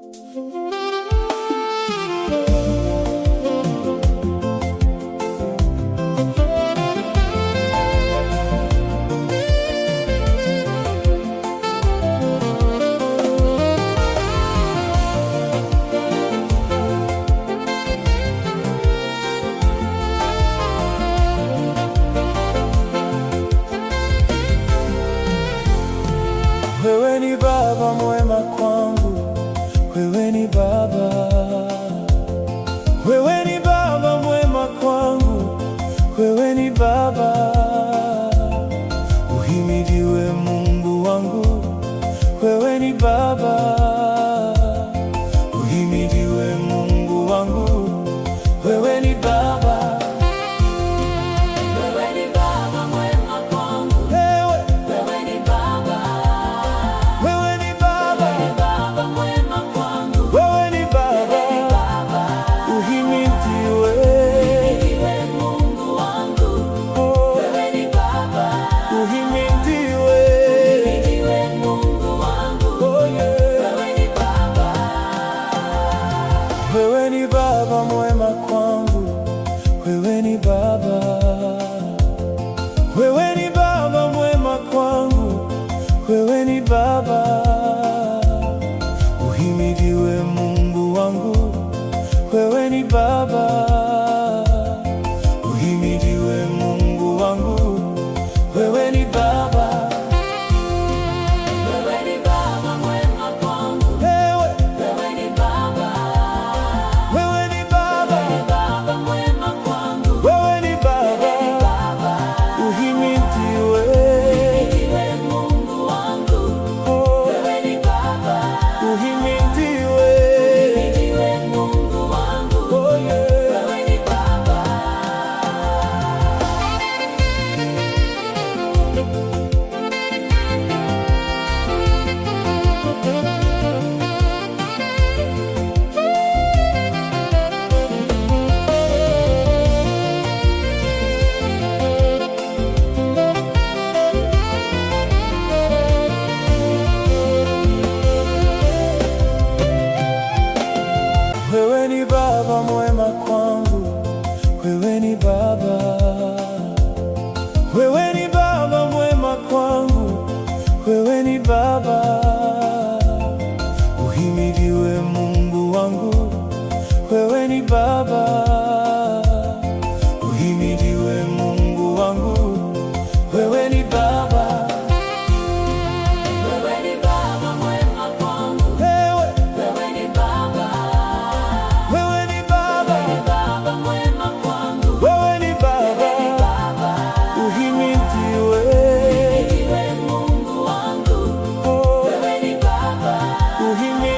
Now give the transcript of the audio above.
Wewe ni Baba mwema kwangu, wewe ni Baba. Wewe ni Baba mwema kwangu, wewe ni Baba. Uhimidiwe Mungu wangu, wewe ni Baba. Uhimidiwe Mungu wangu, wewe ni Baba. Wewe ni Baba mwema kwangu, wewe ni Baba. Wewe ni Baba mwema kwangu, wewe ni Baba. Uhimidiwe Mungu wangu, wewe ni Baba. Uhimidiwe Mungu wangu, wewe ni Baba. Wewe ni Baba mwema kwangu, wewe ni Baba. Wewe ni Baba mwema kwangu, wewe ni Baba. Uhimidiwe Mungu wangu, wewe ni Baba. Uhimidiwe Mungu wangu, wewe ni Baba. Uhimidiwe